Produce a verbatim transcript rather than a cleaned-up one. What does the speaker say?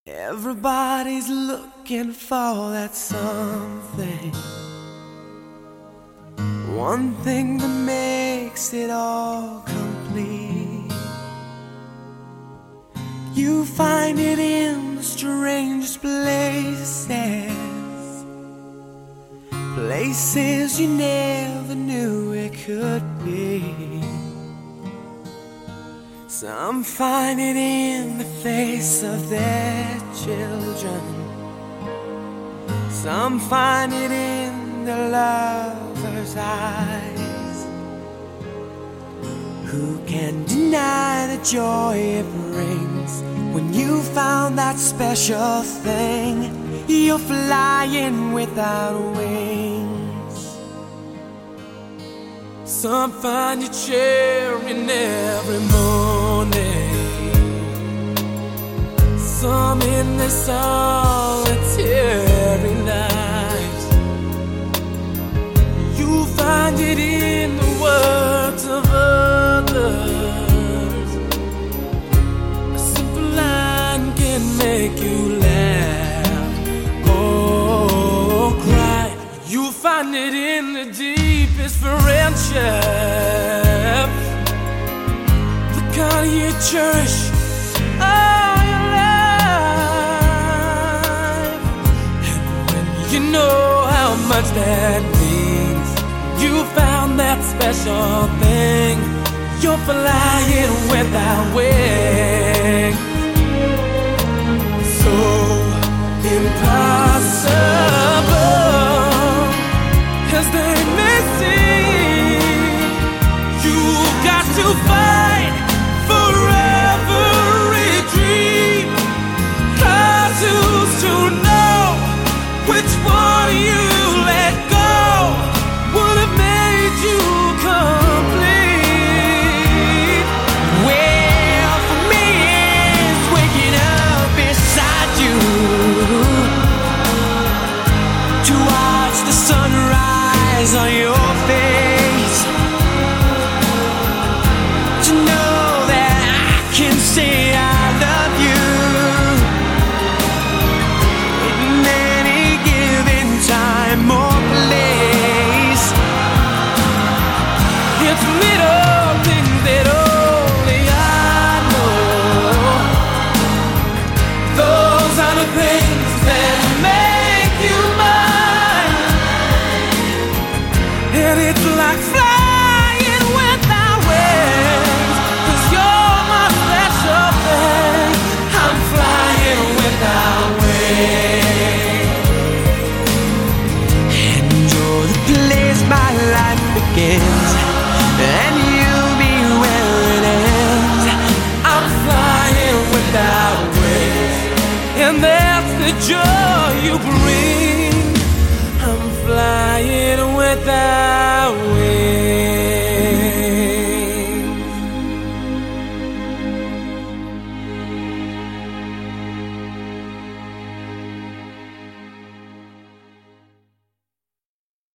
Everybody's looking for that something, one thing that makes it all complete. You find it in the strangest places, places you never knew it could be. Some find it in the face of their children, some find it in the lover's eyes. Who can deny the joy it brings when you found that special thing? You're flying without wings. Some find you cheering every morning, some in their solitary night. You find it in the words of others. A simple line can make you laugh or cry. You find it in the deepest friendship, the kind you cherish all your life. And when you know how much that means, you found that special thing. You're flying without wings. So impossible as they may seem, you've got to fight for every dream. 'Cause who's to know which one you let go would have made you complete? Well, for me it's waking up beside you to watch the sunrise on your face, to know that I can say I love you in any given time or place. It's little things that only I know. Those are the things that make you mine. And it's like flying without wings, 'cause you're my special thing. I'm flying without wings. And you're the place my life begins, and you'll be where it ends. I'm flying without wings, and that's the joy.